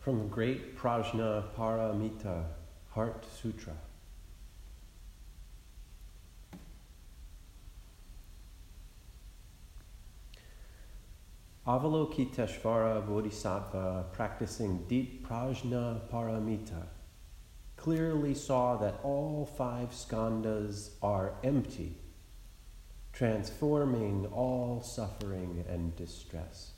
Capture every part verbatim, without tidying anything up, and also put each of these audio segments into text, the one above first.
from the great Prajna Paramita Heart Sutra. Avalokiteshvara Bodhisattva, practicing deep Prajna Paramita, clearly saw that all five skandhas are empty, transforming all suffering and distress.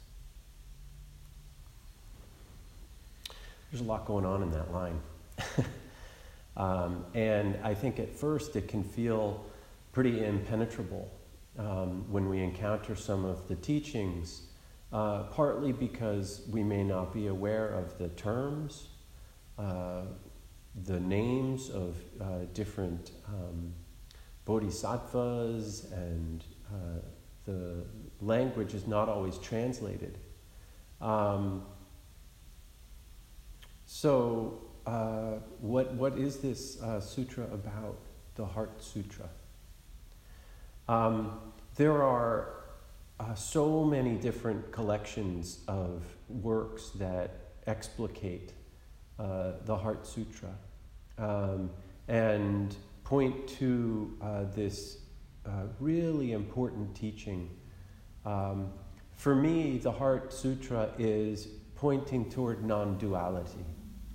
There's a lot going on in that line. um, and I think at first it can feel pretty impenetrable um, when we encounter some of the teachings, uh, partly because we may not be aware of the terms, uh, the names of uh, different um, bodhisattvas, and uh, the language is not always translated. Um, so, uh, what what is this uh, sutra about, the Heart Sutra? Um, there are uh, so many different collections of works that explicate uh, the Heart Sutra um, and point to uh, this uh, really important teaching. Um, for me, the Heart Sutra is pointing toward non-duality.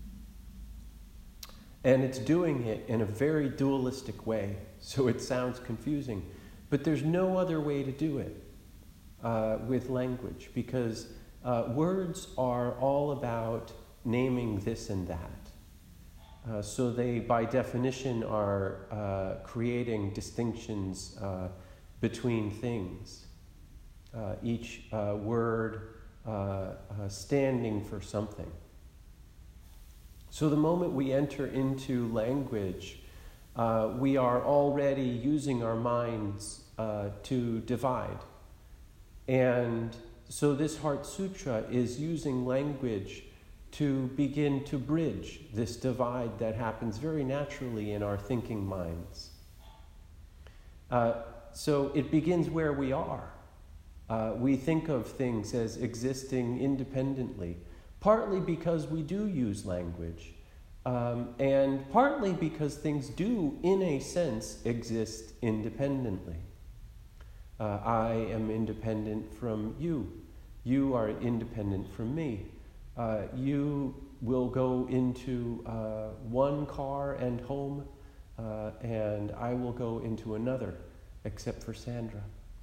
And it's doing it in a very dualistic way, so it sounds confusing. But there's no other way to do it uh, with language, because uh, words are all about naming this and that. Uh, so they, by definition, are uh, creating distinctions uh, between things. Uh, each uh, word uh, uh, standing for something. So the moment we enter into language, uh, we are already using our minds uh, to divide. And so this Heart Sutra is using language to begin to bridge this divide that happens very naturally in our thinking minds. Uh, so it begins where we are. Uh, we think of things as existing independently, partly because we do use language, um, and partly because things do, in a sense, exist independently. Uh, I am independent from you. You are independent from me. Uh, you will go into uh, one car and home, uh, and I will go into another, except for Sandra.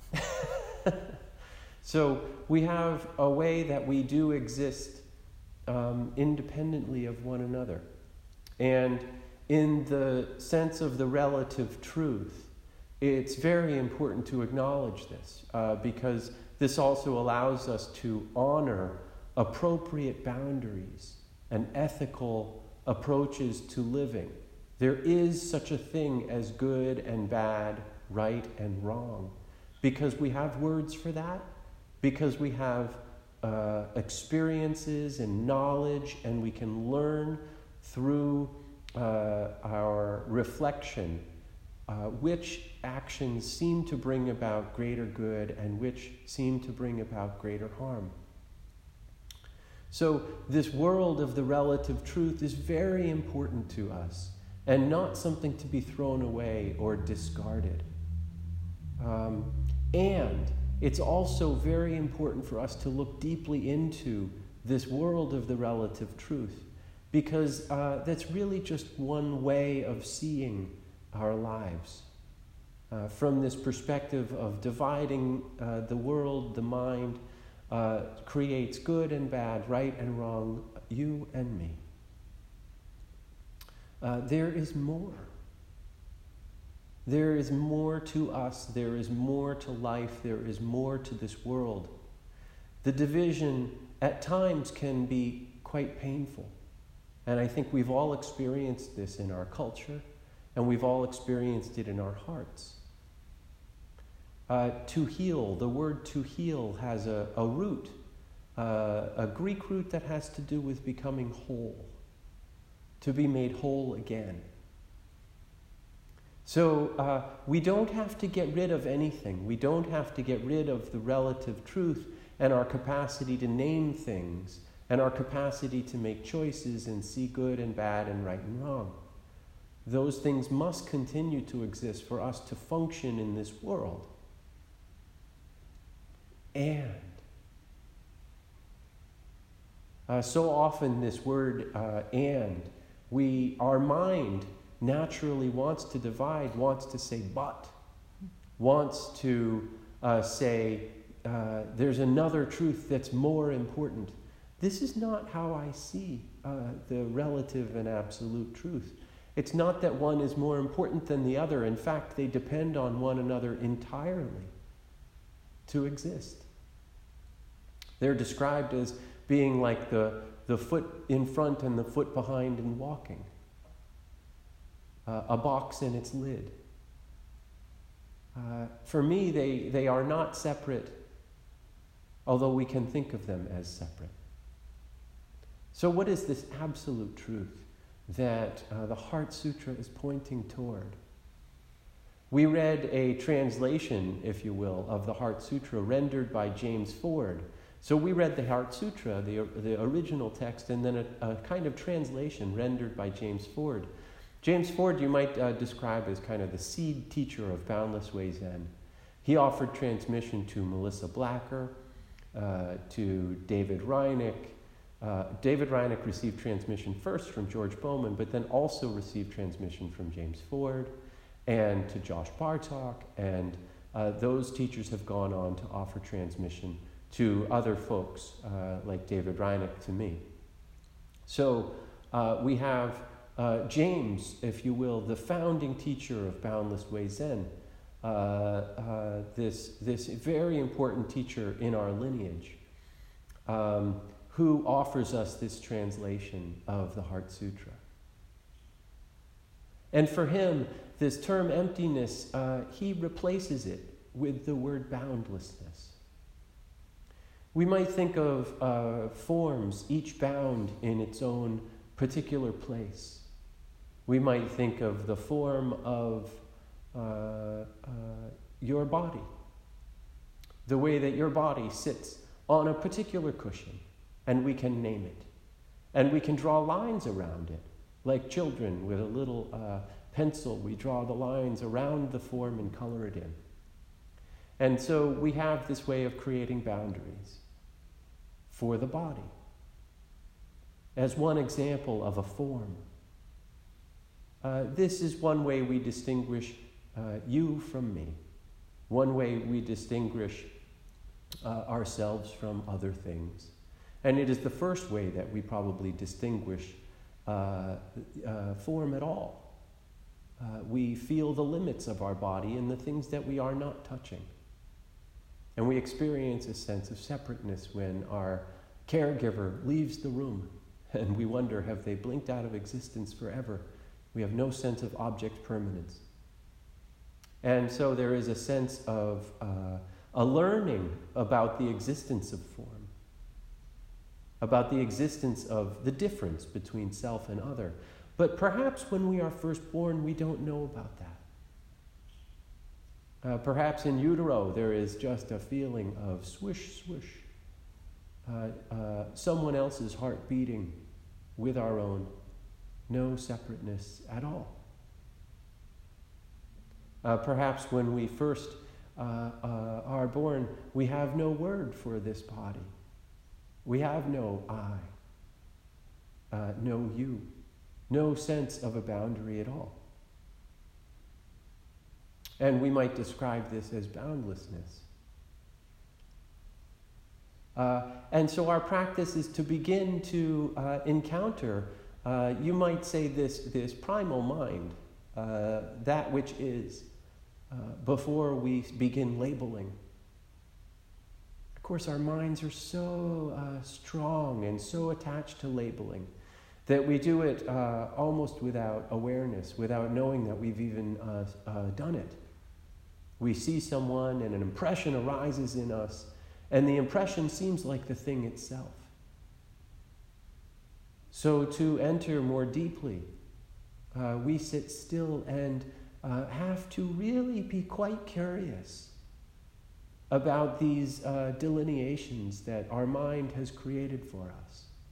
So we have a way that we do exist um, independently of one another. And in the sense of the relative truth, it's very important to acknowledge this, uh, because this also allows us to honor appropriate boundaries and ethical approaches to living. There is such a thing as good and bad, right and wrong, because we have words for that, because we have uh, experiences and knowledge, and we can learn through uh, our reflection uh, which actions seem to bring about greater good and which seem to bring about greater harm. So this world of the relative truth is very important to us, and not something to be thrown away or discarded. Um, and it's also very important for us to look deeply into this world of the relative truth, because uh, that's really just one way of seeing our lives. Uh, from this perspective of dividing uh, the world, the mind uh, creates good and bad, right and wrong, you and me. Uh, there is more. There is more to us, there is more to life, there is more to this world. The division at times can be quite painful. And I think we've all experienced this in our culture, and we've all experienced it in our hearts. Uh, to heal, the word to heal has a, a root, uh, a Greek root that has to do with becoming whole, to be made whole again. So uh, we don't have to get rid of anything. We don't have to get rid of the relative truth and our capacity to name things and our capacity to make choices and see good and bad and right and wrong. Those things must continue to exist for us to function in this world. And uh, so often this word uh, and, we, our mind naturally wants to divide, wants to say but, wants to uh, say uh, there's another truth that's more important. This is not how I see uh, the relative and absolute truth. It's not that one is more important than the other. In fact, they depend on one another entirely to exist. They're described as being like the, the foot in front and the foot behind in walking. Uh, a box and its lid. Uh, for me, they, they are not separate, although we can think of them as separate. So what is this absolute truth that uh, the Heart Sutra is pointing toward? We read a translation, if you will, of the Heart Sutra rendered by James Ford. So we read the Heart Sutra, the, the original text, and then a, a kind of translation rendered by James Ford. James Ford, you might uh, describe as kind of the seed teacher of Boundless Way Zen. He offered transmission to Melissa Blacker, uh, to David Reineck. Uh, David Reineck received transmission first from George Bowman, but then also received transmission from James Ford, and to Josh Bartok, and uh, those teachers have gone on to offer transmission to other folks, uh, like David Reineck to me. So uh, we have uh, James, if you will, the founding teacher of Boundless Way Zen, uh, uh, this, this very important teacher in our lineage, um, who offers us this translation of the Heart Sutra. And for him, this term emptiness, uh, he replaces it with the word boundlessness. We might think of uh, forms, each bound in its own particular place. We might think of the form of uh, uh, your body, the way that your body sits on a particular cushion, and we can name it. And we can draw lines around it. Like children with a little uh, pencil, we draw the lines around the form and color it in. And so we have this way of creating boundaries for the body as one example of a form. Uh, this is one way we distinguish uh, you from me. One way we distinguish uh, ourselves from other things. And it is the first way that we probably distinguish uh, uh, form at all. Uh, we feel the limits of our body and the things that we are not touching. And we experience a sense of separateness when our caregiver leaves the room and we wonder, have they blinked out of existence forever? We have no sense of object permanence. And so there is a sense of uh, a learning about the existence of form, about the existence of the difference between self and other. But perhaps when we are first born, we don't know about that. Uh, perhaps in utero, there is just a feeling of swish, swish. Uh, uh, someone else's heart beating with our own. No separateness at all. Uh, perhaps when we first uh, uh, are born, we have no word for this body. We have no I, uh, no you, no sense of a boundary at all. And we might describe this as boundlessness. Uh, and so our practice is to begin to uh, encounter, uh, you might say this, this primal mind, uh, that which is, uh, before we begin labeling. Of course, our minds are so uh, strong and so attached to labeling that we do it uh, almost without awareness, without knowing that we've even uh, uh, done it. We see someone and an impression arises in us, and the impression seems like the thing itself. So to enter more deeply, uh, we sit still and uh, have to really be quite curious about these uh, delineations that our mind has created for us.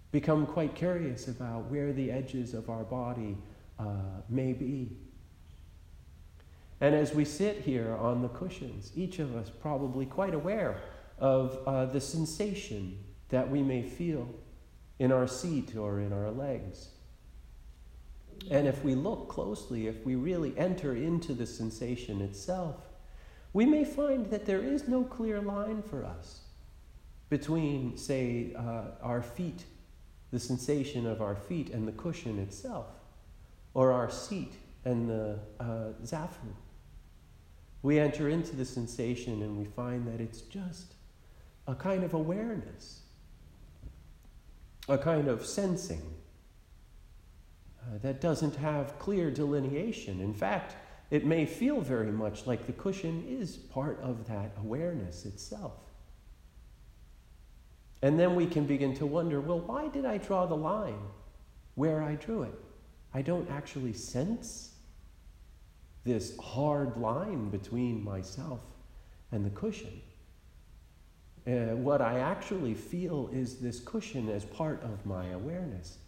become quite curious about where the edges of our body uh, may be. And as we sit here on the cushions, each of us probably quite aware of uh, the sensation that we may feel in our seat or in our legs. And if we look closely, if we really enter into the sensation itself, we may find that there is no clear line for us between, say, uh, our feet, the sensation of our feet and the cushion itself, or our seat and the uh, zafu. We enter into the sensation and we find that it's just a kind of awareness, a kind of sensing uh, that doesn't have clear delineation. In fact, it may feel very much like the cushion is part of that awareness itself. And then we can begin to wonder, well, why did I draw the line where I drew it? I don't actually sense this hard line between myself and the cushion. Uh, what I actually feel is this cushion as part of my awareness.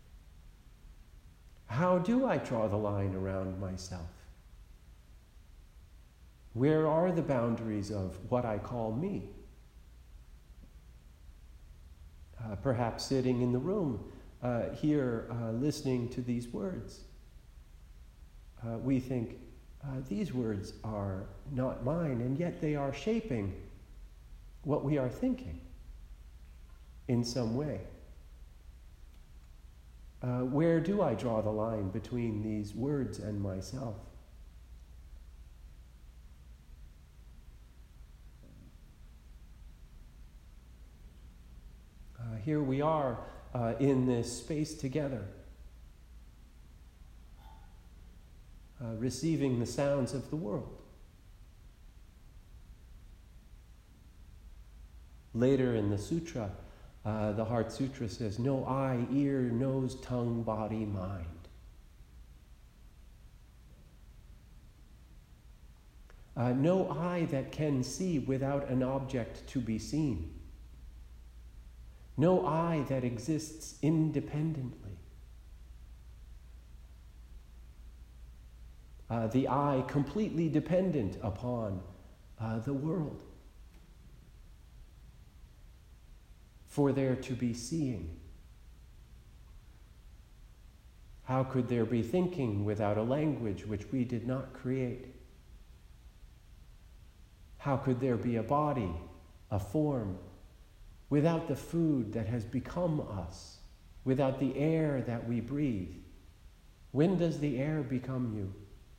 How do I draw the line around myself? Where are the boundaries of what I call me? Uh, perhaps sitting in the room uh, here uh, listening to these words, uh, we think, uh, these words are not mine, and yet they are shaping what we are thinking in some way. Uh, where do I draw the line between these words and myself? Uh, here we are uh, in this space together, uh, receiving the sounds of the world. Later in the sutra, uh, the Heart Sutra says, no eye, ear, nose, tongue, body, mind. Uh, no eye that can see without an object to be seen. No I that exists independently. Uh, the I completely dependent upon uh, the world for there to be seeing. How could there be thinking without a language which we did not create? How could there be a body, a form, without the food that has become us, without the air that we breathe? When does the air become you?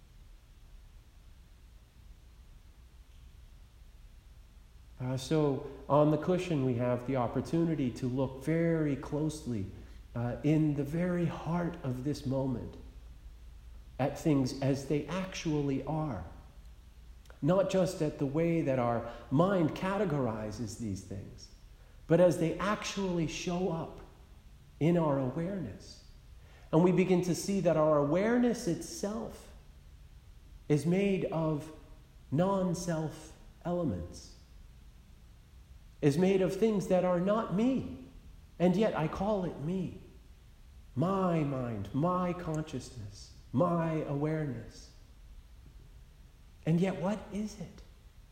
Uh, so on the cushion we have the opportunity to look very closely uh, in the very heart of this moment at things as they actually are. Not just at the way that our mind categorizes these things, but as they actually show up in our awareness. And we begin to see that our awareness itself is made of non-self elements, is made of things that are not me, and yet I call it me. My mind, my consciousness, my awareness. And yet what is it?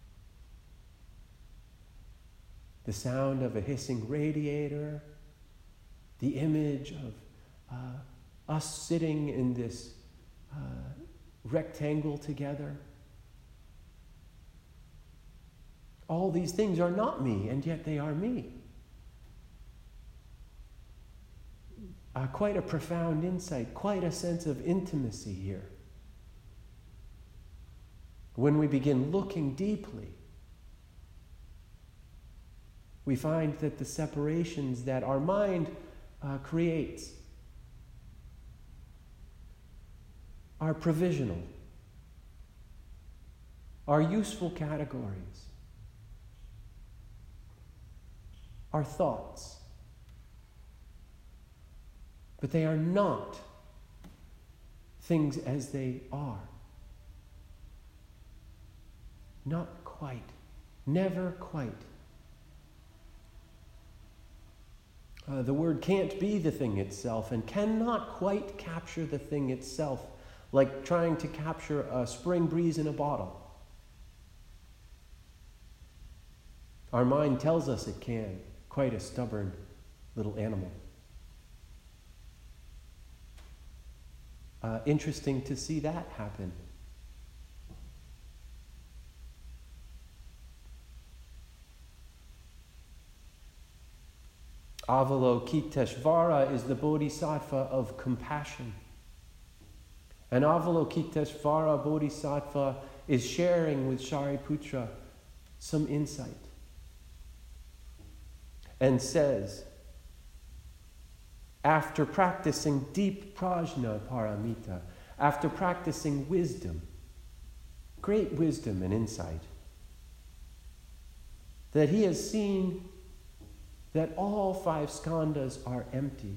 The sound of a hissing radiator, the image of uh, us sitting in this uh, rectangle together. All these things are not me, and yet they are me. Uh, quite a profound insight, quite a sense of intimacy here. When we begin looking deeply, we find that the separations that our mind uh, creates are provisional, are useful categories, are thoughts, but they are not things as they are. Not quite, never quite. Uh, the word can't be the thing itself and cannot quite capture the thing itself, like trying to capture a spring breeze in a bottle. Our mind tells us it can, quite a stubborn little animal. Uh, interesting to see that happen. Avalokiteshvara is the bodhisattva of compassion. And Avalokiteshvara bodhisattva is sharing with Shariputra some insight. And says, after practicing deep prajna paramita, after practicing wisdom, great wisdom and insight, that he has seen that all five skandhas are empty.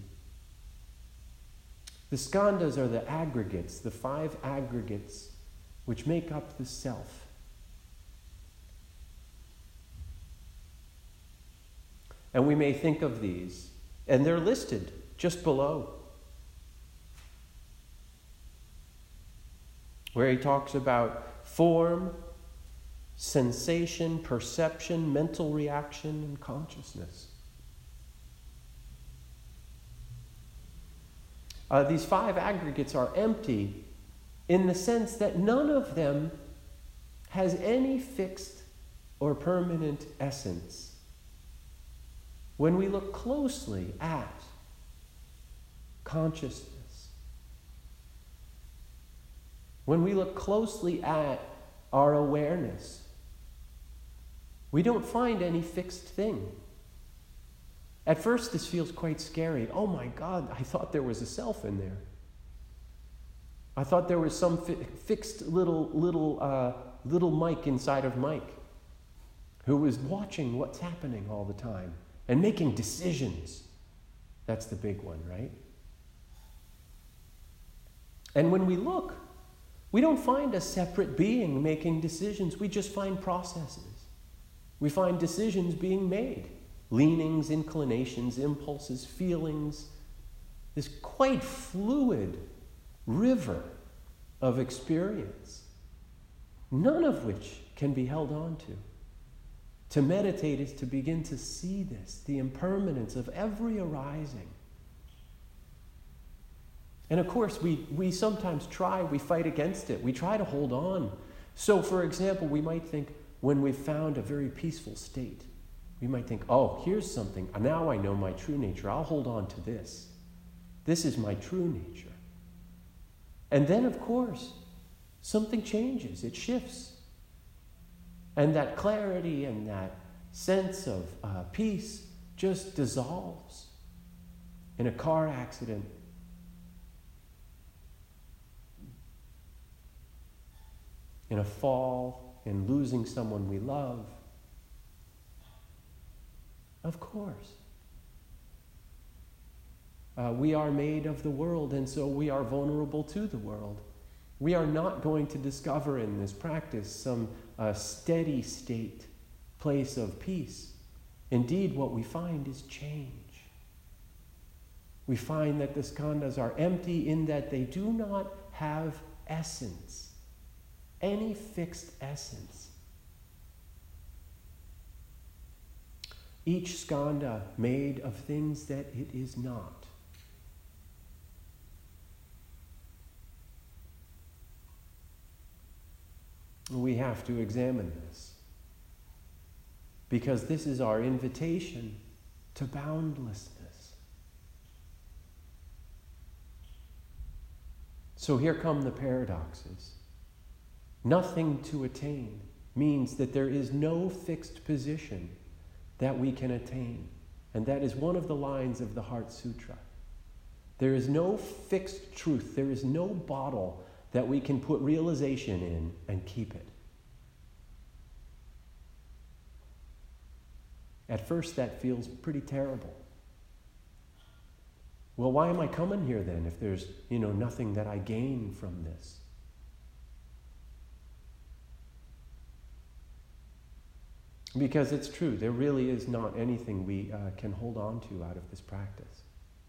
The skandhas are the aggregates, the five aggregates which make up the self. And we may think of these, and they're listed just below, where he talks about form, sensation, perception, mental reaction, and consciousness. Uh, these five aggregates are empty in the sense that none of them has any fixed or permanent essence. When we look closely at consciousness, when we look closely at our awareness, we don't find any fixed thing. At first, this feels quite scary. Oh my God, I thought there was a self in there. I thought there was some fi- fixed little, little, uh, little Mike inside of Mike who was watching what's happening all the time and making decisions. That's the big one, right? And when we look, we don't find a separate being making decisions. We just find processes. We find decisions being made. Leanings, inclinations, impulses, feelings. This quite fluid river of experience, none of which can be held on to. To meditate is to begin to see this, the impermanence of every arising. And of course, we, we sometimes try, we fight against it. We try to hold on. So, for example, we might think when we've found a very peaceful state, we might think, oh, here's something. Now I know my true nature. I'll hold on to this. This is my true nature. And then, of course, something changes. It shifts. And that clarity and that sense of uh, peace just dissolves. In a car accident, in a fall, in losing someone we love. Of course. Uh, we are made of the world, and so we are vulnerable to the world. We are not going to discover in this practice some uh, steady state, place of peace. Indeed, what we find is change. We find that the skandhas are empty in that they do not have essence, any fixed essence. Each skandha made of things that it is not. We have to examine this, because this is our invitation to boundlessness. So here come the paradoxes. Nothing to attain means that there is no fixed position that we can attain. And that is one of the lines of the Heart Sutra. There is no fixed truth. There is no bottle that we can put realization in and keep it. At first, that feels pretty terrible. Well, why am I coming here then if there's, you know, nothing that I gain from this? Because it's true, there really is not anything we uh, can hold on to out of this practice.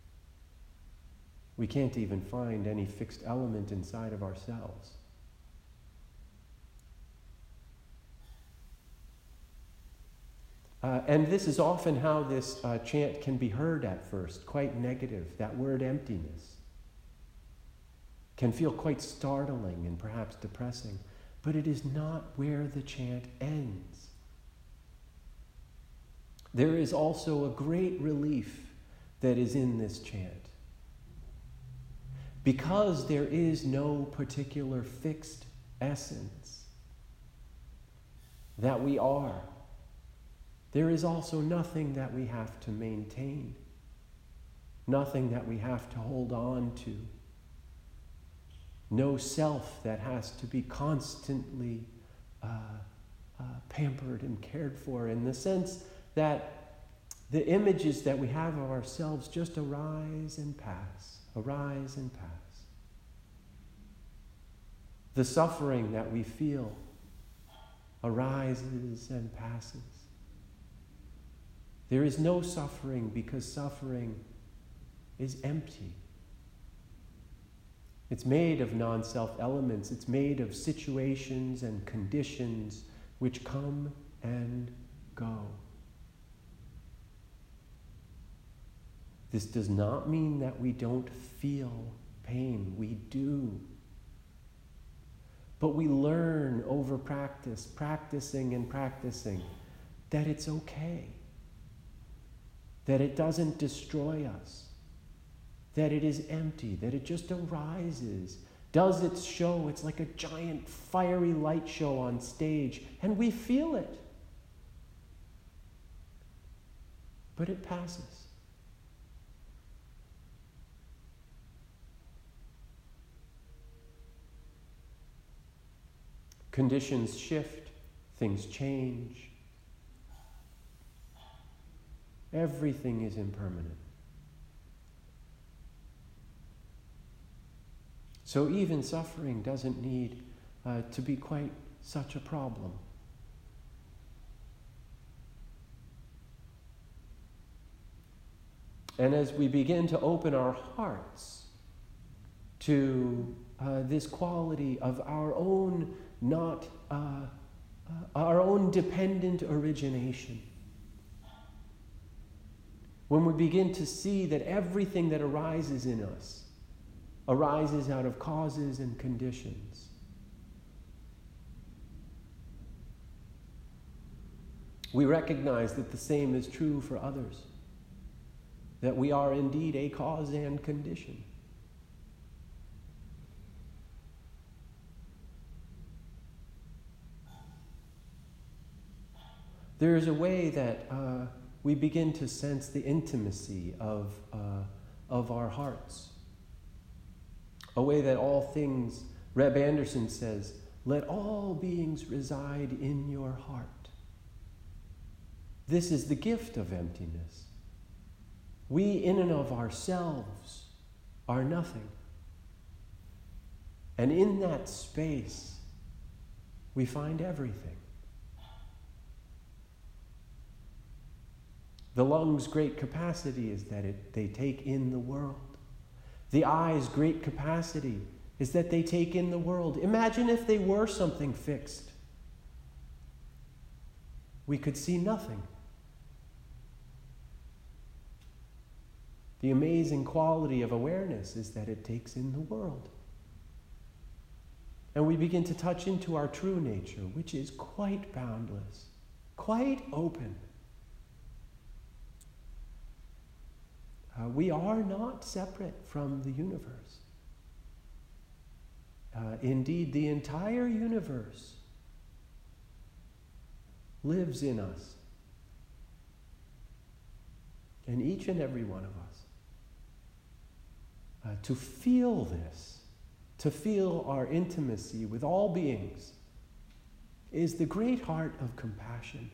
We can't even find any fixed element inside of ourselves. Uh, and this is often how this uh, chant can be heard at first, quite negative. That word emptiness can feel quite startling and perhaps depressing, but it is not where the chant ends. There is also a great relief that is in this chant. Because there is no particular fixed essence that we are, there is also nothing that we have to maintain, nothing that we have to hold on to, no self that has to be constantly uh, uh, pampered and cared for, in the sense that the images that we have of ourselves just arise and pass, arise and pass. The suffering that we feel arises and passes. There is no suffering because suffering is empty. It's made of non-self elements. It's made of situations and conditions which come and go. This does not mean that we don't feel pain. We do. But we learn over practice, practicing and practicing, that it's okay. That it doesn't destroy us. That it is empty. That it just arises, does its show. It's like a giant fiery light show on stage, and we feel it. But it passes. Conditions shift, things change. Everything is impermanent. So even suffering doesn't need uh, to be quite such a problem. And as we begin to open our hearts to uh, this quality of our own not, uh, uh, our own dependent origination, when we begin to see that everything that arises in us arises out of causes and conditions, we recognize that the same is true for others, that we are indeed a cause and condition. There is a way that uh, we begin to sense the intimacy of, uh, of our hearts. A way that all things, Reb Anderson says, let all beings reside in your heart. This is the gift of emptiness. We in and of ourselves are nothing. And in that space, we find everything. The lungs' great capacity is that it, they take in the world. The eyes' great capacity is that they take in the world. Imagine if they were something fixed. We could see nothing. The amazing quality of awareness is that it takes in the world. And we begin to touch into our true nature, which is quite boundless, quite open. Uh, we are not separate from the universe. Uh, indeed, the entire universe lives in us. And each and every one of us. Uh, to feel this, to feel our intimacy with all beings, is the great heart of compassion.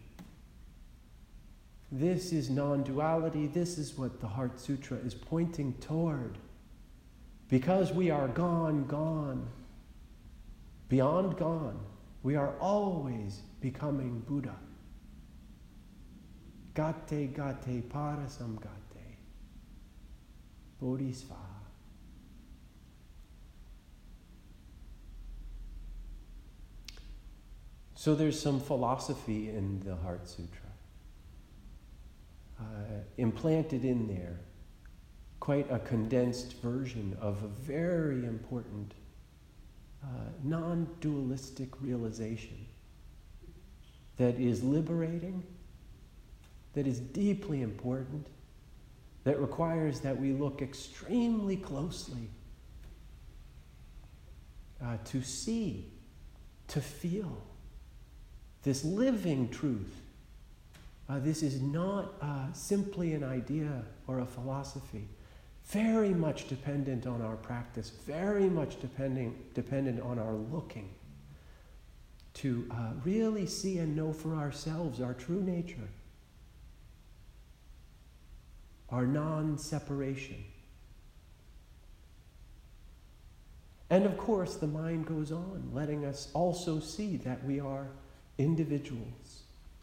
This is non-duality. This is what the Heart Sutra is pointing toward. Because we are gone, gone, beyond gone, we are always becoming Buddha. Gate gate parasam gate. Bodhisvaha. So there's some philosophy in the Heart Sutra. Uh, implanted in there, quite a condensed version of a very important uh, non-dualistic realization that is liberating, that is deeply important, that requires that we look extremely closely uh, to see, to feel this living truth. Uh, this is not uh, simply an idea or a philosophy, very much dependent on our practice, very much depending, dependent on our looking to uh, really see and know for ourselves our true nature, our non-separation. And of course, the mind goes on, letting us also see that we are individuals.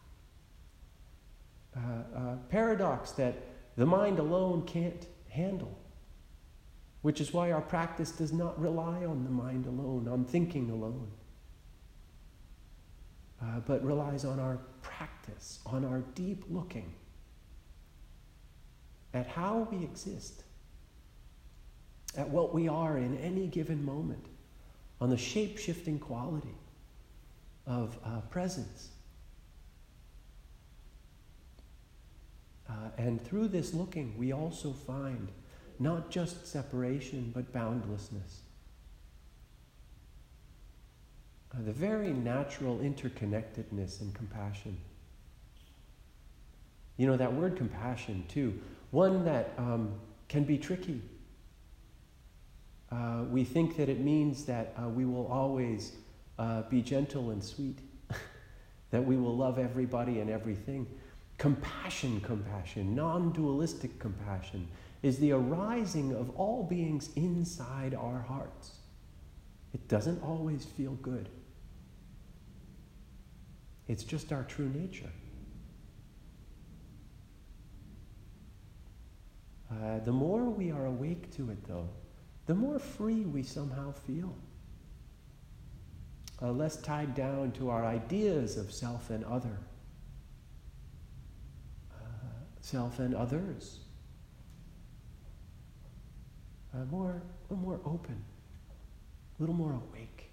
Uh, uh, paradox that the mind alone can't handle, which is why our practice does not rely on the mind alone, on thinking alone, uh, but relies on our practice, on our deep looking at how we exist, at what we are in any given moment, on the shape-shifting quality of uh, presence. Uh, and through this looking, we also find not just separation, but boundlessness. Uh, the very natural interconnectedness and compassion. You know, that word compassion, too, one that um, can be tricky. Uh, we think that it means that uh, we will always uh, be gentle and sweet, that we will love everybody and everything. Compassion, compassion, non-dualistic compassion is the arising of all beings inside our hearts. It doesn't always feel good. It's just our true nature. Uh, the more we are awake to it, though, the more free we somehow feel. Uh, less tied down to our ideas of self and other. Self and others. Uh, more, a little more open, a little more awake.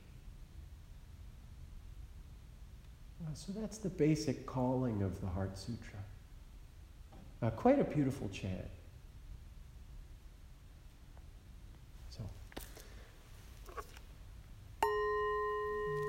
Uh, so that's the basic calling of the Heart Sutra. Uh, quite a beautiful chant.